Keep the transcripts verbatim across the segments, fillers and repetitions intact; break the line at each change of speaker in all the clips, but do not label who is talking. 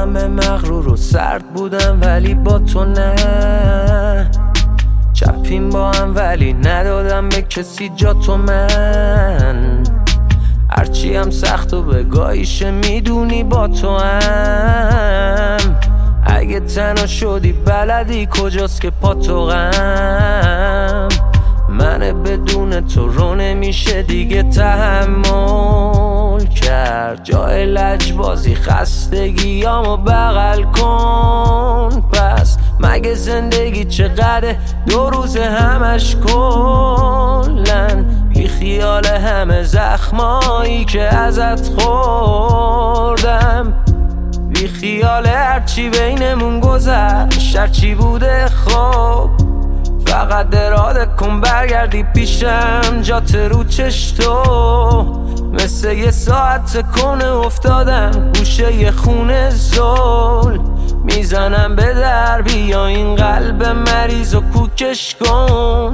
همه مغرور و سرد بودم ولی با تو نه. چپیم با هم ولی ندادم به کسی جا تو من. هرچی هم سخت و بگاهیشه میدونی با تو هم. اگه تنها شدی بلدی کجاست که پا تو غم. من بدون تو رو نمیشه دیگه تحمل کرد. جای لجبازی خستگیامو بغل کن. پس مگه زندگی چقدر دو روز همش کلن. بی خیال همه زخمایی که ازت خوردم. بی خیال هرچی بینمون گذشت هرچی بوده خوب. فقط اراده کن برگردی پیشم جات رو چشتو. مثل یه ساعت تکونه افتادم گوشه یه خونه زل. میزنم به در بیا این قلب مریض و کوکش کن.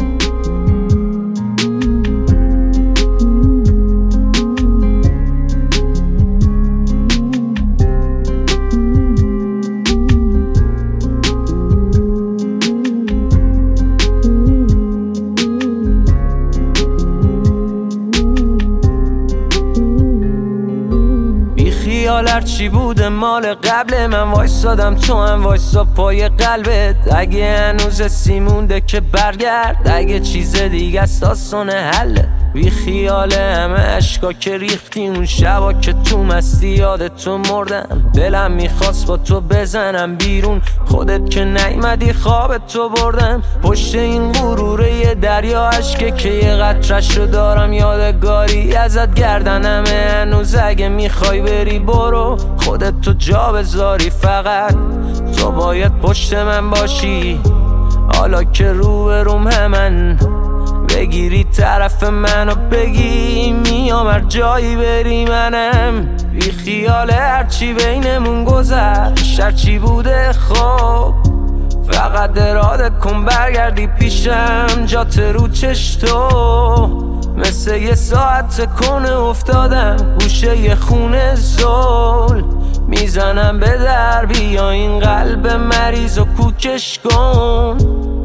خیال هرچی بوده مال قبل من وایسادم تو هم وایسا پای قلبت. اگه هنوز سیمونده که برگرد. اگه چیز دیگه است آسان حله. بی خیال همه عشقا که ریختی اون شبا که تو مستی یاد تو مردم. دلم میخواست با تو بزنم بیرون خودت که نیومدی خواب تو بردم. پشت این غروره یه دریا عشقه که یه قطره‌شو دارم یادگاری ازت گردنمه هنوز. اگه میخوای بری برو خودت تو جا بذاری فقط تو باید پشت من باشی. حالا که رو به روم همن بگیری طرف منو بگی میام هر جایی بری منم. بی خیال هرچی بینمون گذشت هرچی بوده خوب. فقط اراده کن برگردی پیشم جات رو چشتو. مثل یه ساعت تکونه افتادم گوشه یه خونه زل. میزنم به در بیا این قلب مریض و کوکش کن.